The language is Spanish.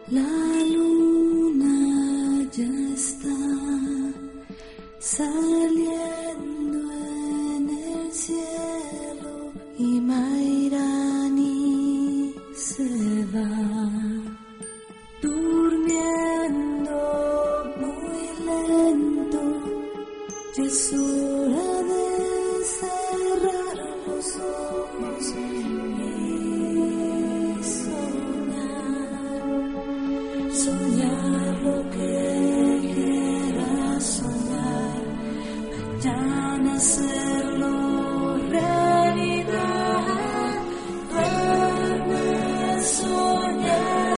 La luna ya está saliendo en el cielo y Mairani se va.